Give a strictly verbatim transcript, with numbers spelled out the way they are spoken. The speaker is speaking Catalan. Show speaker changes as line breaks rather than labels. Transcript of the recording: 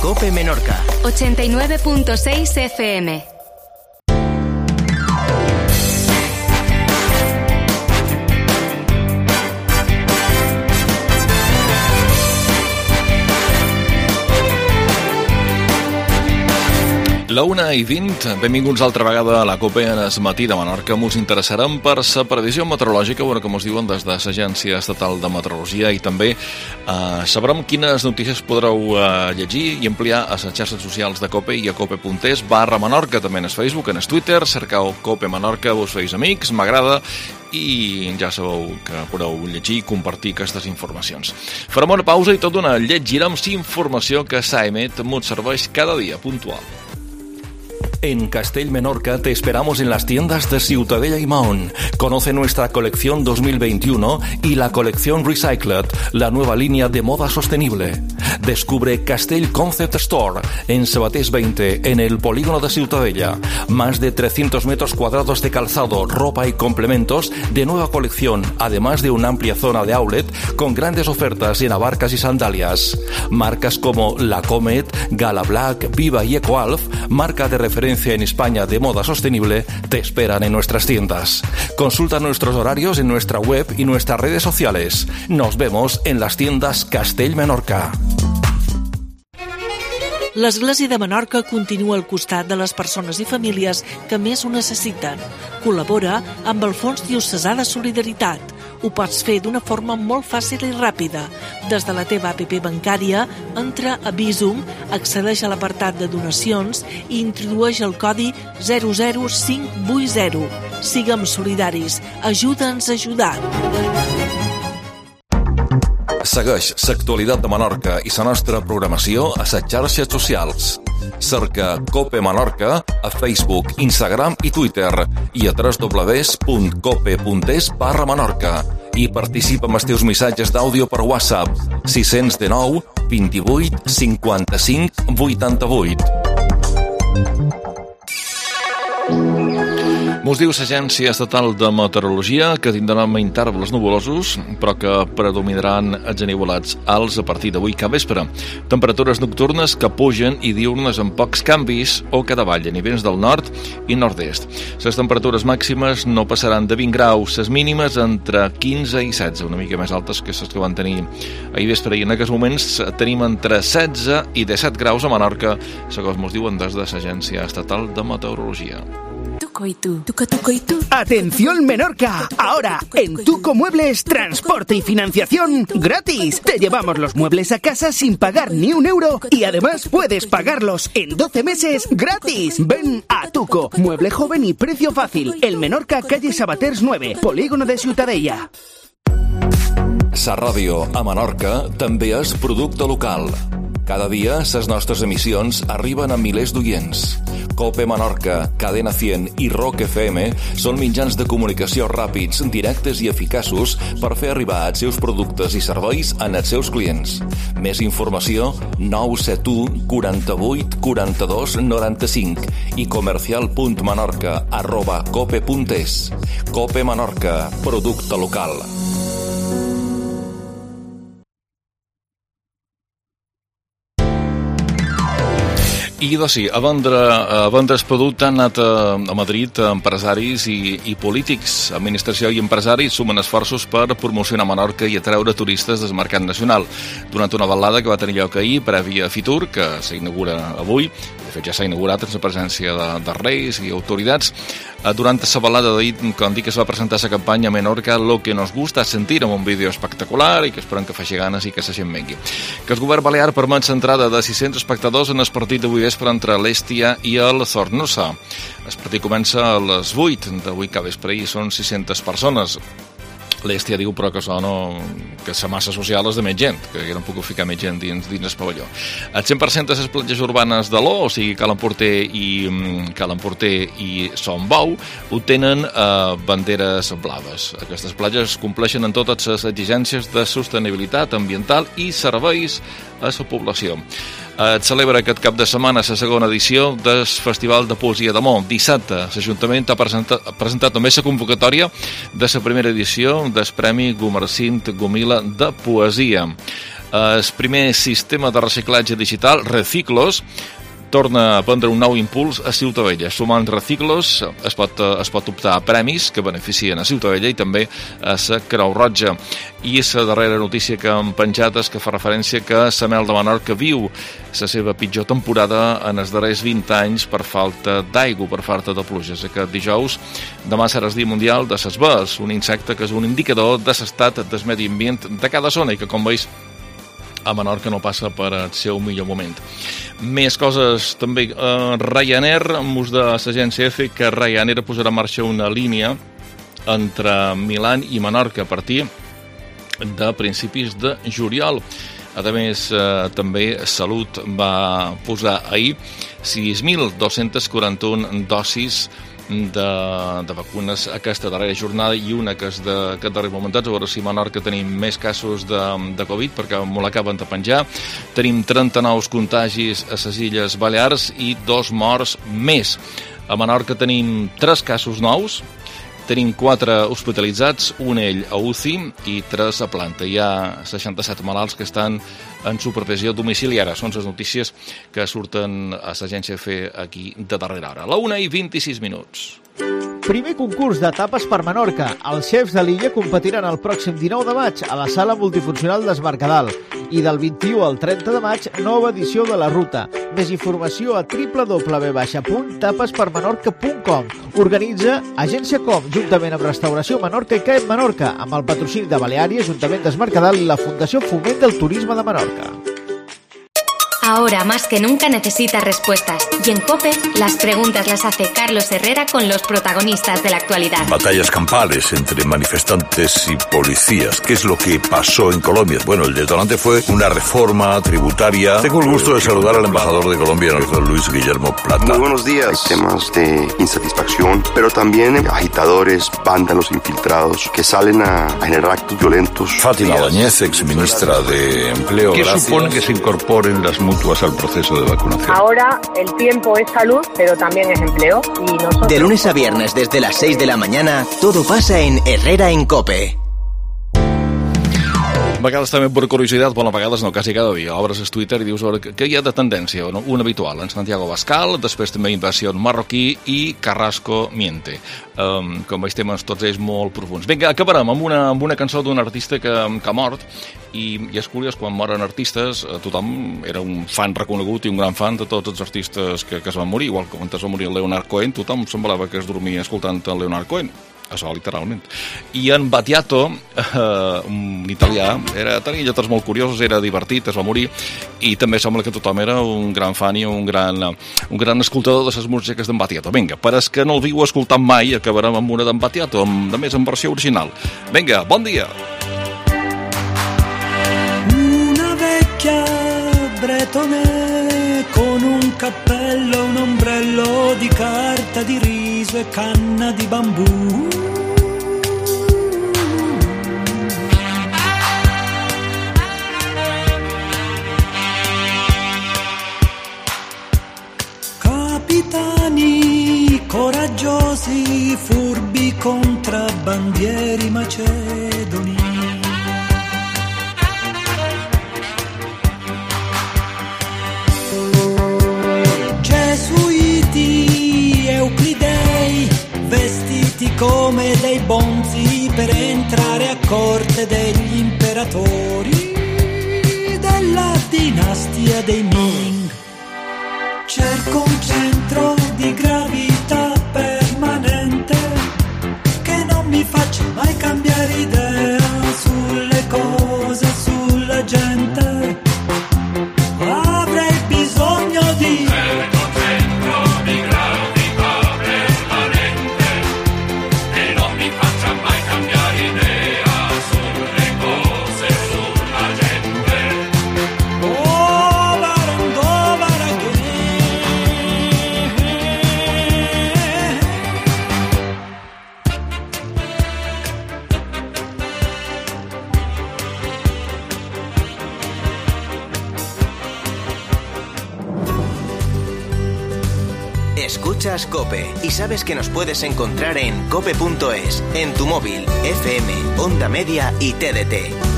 COPE Menorca.
ochenta y nueve punto seis F M.
La una i vint, benvinguts altra vegada a la COPE en es matí de Menorca. Mos interessarem per la previsió meteorològica, bueno, com us diuen des de l'Agència Estatal de Meteorologia, i també eh, sabrem quines notícies podreu eh, llegir i ampliar a les xarxes socials de COPE i a cope.es barra Menorca, també en el Facebook, en el Twitter, cercau COPE Menorca, vos feis amics, m'agrada, i ja sabeu que podeu llegir i compartir aquestes informacions. Farem una pausa i tot d'una llegirem la informació que s'ha emet ens serveix cada dia puntual.
En Castell Menorca te esperamos en las tiendas de Ciutadella y Mahón. Conoce nuestra colección dos mil veintiuno y la colección Recycled, la nueva línea de moda sostenible. Descubre Castell Concept Store en Sabatés veinte, en el polígono de Ciutadella. Más de trescientos metros cuadrados de calzado, ropa y complementos de nueva colección, además de una amplia zona de outlet con grandes ofertas en abarcas y sandalias. Marcas como La Comet, Gala Black, Viva y Ecoalf, marca de referencia en España de moda sostenible, te esperan en nuestras tiendas. Consulta nuestros horarios en nuestra web y nuestras redes sociales. Nos vemos en las tiendas Castell Menorca.
L'Església de Menorca continua al costat de les persones i famílies que més ho necessiten. Col·labora amb el Fons Diocesà de Solidaritat. Ho pots fer d'una forma molt fàcil i ràpida. Des de la teva app bancària, entra a Bizum, accedeix a l'apartat de donacions i introdueix el codi zero zero cinc vuitanta. Siguem solidaris. Ajuda'ns a ajudar.
Segueix l'actualitat de Menorca i la nostra programació a les xarxes socials. Cerca COPE Menorca a Facebook, Instagram i Twitter i a w w w punt cope punt es barra Menorca i participa amb els teus missatges d'àudio per WhatsApp sis cents dinou vint-i-vuit cinquanta-cinc vuitanta-vuit.
Mos diu l'Agència Estatal de Meteorologia que tindran intervals nuvolosos, però que predominaran els enivolats alts a partir d'avui cap vespre. Temperatures nocturnes que pugen i diurnes amb pocs canvis o que davallen a vents del nord i nord-est. Les temperatures màximes no passaran de vint graus, les mínimes entre quinze i setze, una mica més altes que les que van tenir ahir vespre, i en aquests moments tenim entre setze i disset graus a Menorca, segons mos diuen des de l'Agència Estatal de Meteorologia.
Tuco y tú. Tuco, tuco y tú.
¡Atención Menorca! Ahora, en Tuco Muebles, transporte y financiación gratis. Te llevamos los muebles a casa sin pagar ni un euro y además puedes pagarlos en doce meses gratis. Ven a Tuco, mueble joven y precio fácil. El Menorca, calle Sabaters nueve, polígono de Ciutadella.
Sa ràdio a Menorca també és producte local. Cada dia, les nostres emissions arriben a milers d'oients. COPE Menorca, Cadena cent i Rock F M són mitjans de comunicació ràpids, directes i eficaços per fer arribar els seus productes i serveis als seus clients. Més informació, nou set u quaranta-vuit quaranta-dos noranta-cinc i comercial punt menorca arroba cope punt es. COPE Menorca, producte local.
I doncs sí, a vendre, a vendre el producte han anat a, a Madrid empresaris i, i polítics. Administració i empresaris sumen esforços per promocionar Menorca i atreure turistes del mercat nacional. Durant una velada que va tenir lloc ahir, prèvia a Fitur, que s'inaugura avui, de fet ja s'ha inaugurat en la presència de, de reis i autoritats, durant la velada d'ahir, com dic, es va presentar la campanya Menorca Lo que nos gusta sentir, amb un vídeo espectacular i que esperem que faci ganes i que la gent vengui. Que el govern balear permet l'entrada de sis-cents espectadors en el partit d'avui vespre entre l'Hèstia i el Zornosa. El partit comença a les vuit d'avui cap vespre i són sis-centes persones. L'Hèstia diu, però, que sona que la massa social és de més gent, que no puc ficar més gent dins, dins el pavelló. El cent per cent de les platges urbanes de l'O, o sigui, Cal Emporter i, Cal Emporter i Son Bou, obtenen eh, banderes blaves. Aquestes platges compleixen en totes les exigències de sostenibilitat ambiental i serveis a la població. Es celebra aquest cap de setmana la segona edició del Festival de Poesia de Mo. Dissabte, l'Ajuntament ha presentat, presentat també la convocatòria de la primera edició del Premi Gumersind Gomila de Poesia. El primer sistema de reciclatge digital, Reciclos, torna a prendre un nou impuls a Ciutadella. Sumant Reciclos es pot, es pot optar a premis que beneficien a Ciutadella i també a la Creu Roja. I la darrera notícia que han penjat és que fa referència que la Mel de Menorca viu la seva pitjor temporada en els darrers vint anys per falta d'aigua, per falta de pluges. Aquest dijous, demà serà el Dia Mundial de les Bes, un insecte que és un indicador de l'estat del medi ambient de cada zona i que, com veus, a Menorca no passa per el seu millor moment. Més coses també. Uh, Ryanair, mos de l'agència F, que Ryanair posarà en marxa una línia entre Milà i Menorca a partir de principis de juliol. A més, eh, també Salut va posar ahir sis mil dos-cents quaranta-un dosis de, de vacunes aquesta darrera jornada i una que és d'aquest darrer momentats. A veure si a Menorca tenim més casos de, de Covid, perquè m'ho l'acaben de penjar. Tenim trenta-nou contagis a les Illes Balears i dos morts més. A Menorca tenim tres casos nous, tenim quatre hospitalitzats, un ell a U C I i tres a planta. Hi ha seixanta-set malalts que estan en supervisió domiciliària. Són les notícies que surten a l'agència F aquí de darrera hora. La una i vint-i-sis minuts.
Primer concurs de tapes per Menorca. Els xefs de l'illa competiran el pròxim dinou de maig a la sala multifuncional d'Es Mercadal. I del vint-i-u al trenta de maig, nova edició de la ruta. Més informació a w w w punt tapes per menorca punt com. Organitza Agència Com, juntament amb Restauració Menorca i Caep Menorca, amb el patrocini de Baleària, Ajuntament d'Es Mercadal i la Fundació Foment del Turisme de Menorca.
Ahora más que nunca necesitas respuestas. Y en COPE, las preguntas las hace Carlos Herrera con los protagonistas de la actualidad.
Batallas campales entre manifestantes y policías. ¿Qué es lo que pasó en Colombia? Bueno, el detonante fue una reforma tributaria. Tengo el gusto de saludar al embajador de Colombia, Luis Guillermo Plata.
Muy buenos días. Hay temas de insatisfacción, pero también agitadores, vándalos infiltrados que salen a, a generar actos violentos.
Fátima Báñez, exministra de Empleo.
¿Qué supone que se incorporen las mutuas al proceso de vacunación?
Ahora el tiempo es salud, pero también es empleo. Y nosotros...
De lunes a viernes desde las seis de la mañana, todo pasa en Herrera en COPE.
A vegades també per curiositat, bueno, a vegades no, quasi cada dia, obres el Twitter i dius què hi ha de tendència, no? Un habitual, en Santiago Bascal, després també Invasió Marroquí i Carrasco Miente. Um, com veig, temes tots ells molt profuns. Vinga, acabarem amb una, amb una cançó d'un artista que, que ha mort, i, i és curiós, quan moren artistes, tothom era un fan reconegut i un gran fan de tots els artistes que, que es van morir, igual que quan es va morir el Leonard Cohen, tothom semblava que es dormia escoltant el Leonard Cohen. Això, literalment. I en Battiato, eh, un italià, era, tenia lletres molt curiosos, era divertit, es va morir, i també sembla que tothom era un gran fan i un gran, un gran escoltador de les músiques d'en Battiato. Vinga, per als que no el viu escoltant mai, acabarem amb una d'en Battiato, amb, a més en versió original. Vinga, bon dia!
Una vecchia bretone con un cappello, un ombrello di carta di riso e canna di bambù. Capitani coraggiosi, furbi contrabbandieri macedoni. Gesuiti, euclidei, vestiti come dei bonzi per entrare a corte degli imperatori della dinastia dei Ming. Cerco un centro di gravità permanente che non mi faccia mai cambiare idea sulle cose, sulla gente. Avrei bisogno di
Escuchas COPE y sabes que nos puedes encontrar en cope punto es, en tu móvil, F M, Onda Media y T D T.